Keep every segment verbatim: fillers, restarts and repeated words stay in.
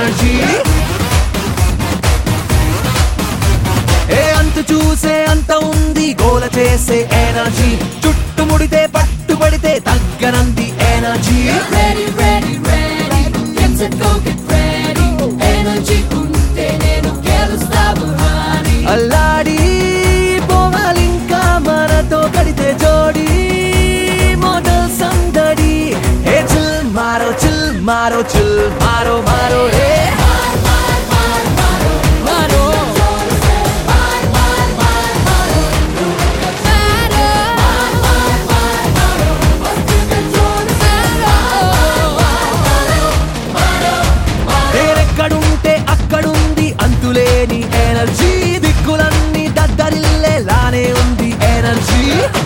Energy ఏ అంత చూసే అంత ఉంది గోల చేసే ఎనర్జీ చుట్టుముడితే పట్టుబడితే తగ్గనంది energy Ready, ready, ready. Get set, go, get ready. Energy ఉంటే నేను గెలుస్తావు honey. అల్లాడి పోవాలింకా మనతో కడితే జోడి మోడల్ సందడి ఏ చిల్ మారో చిల్ మారో చిల్ మారో మారో ఏ నేనెక్కడుంటే అక్కడుంది అంతులేని ఎనర్జీ దిక్కులన్నీ దద్దరిల్లేలానే ఉంది ఎనర్జీ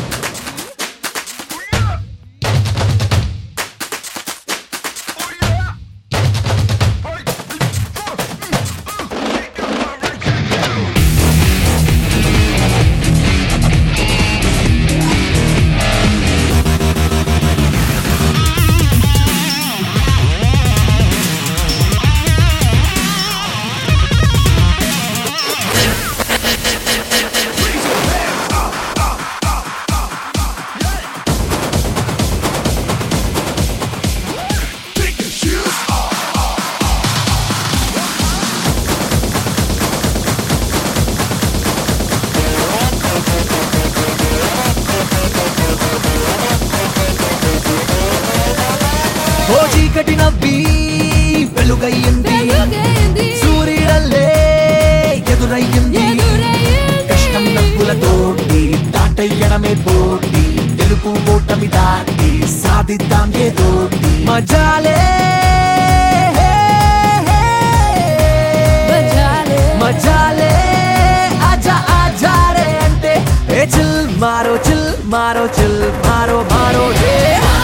ఓ చీకటి నవ్వి వెలుగయ్యింది సూర్యుడల్లే ఎదురయ్యింది కష్టం నవ్వులతోటి దాటయ్యడమే పోటీ తెలుగు ఓటమి దాటి సాధిద్దాం ఏదోటి మజాలే మజాలే ఆజా ఆజా రే అంటే ఏ చిల్ మారో చిల్ మారో చిల్ మారో మారో రే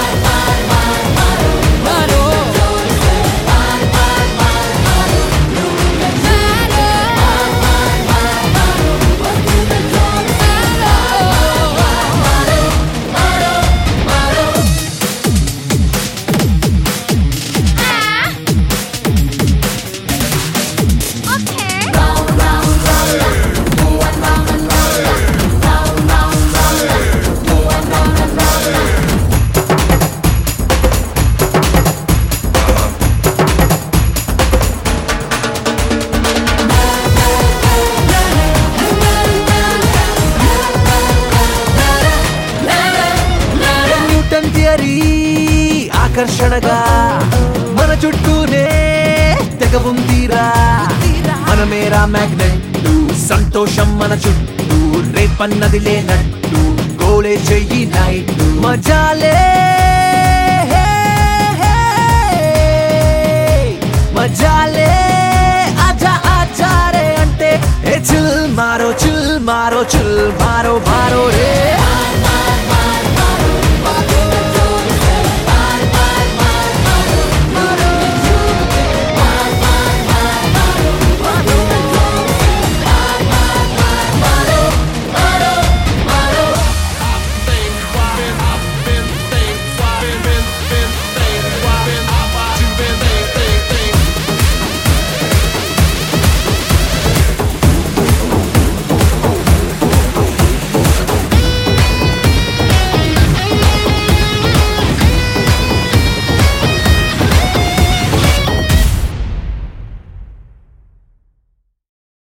న్యూటన్ థియరీ ఆకర్షణగా మన చుట్టూనే తెగ ఉందిరా మనమేరా మ్యాగ్నెట్ సంతోషం మన చుట్టూ రేపన్నది లేనట్టు గోలే చెయ్యి నైట్ మజాలే మజాలే ఆజా ఆజా రే అంటే ఏ చిల్ మారో చిల్ మారో చిల్ మారో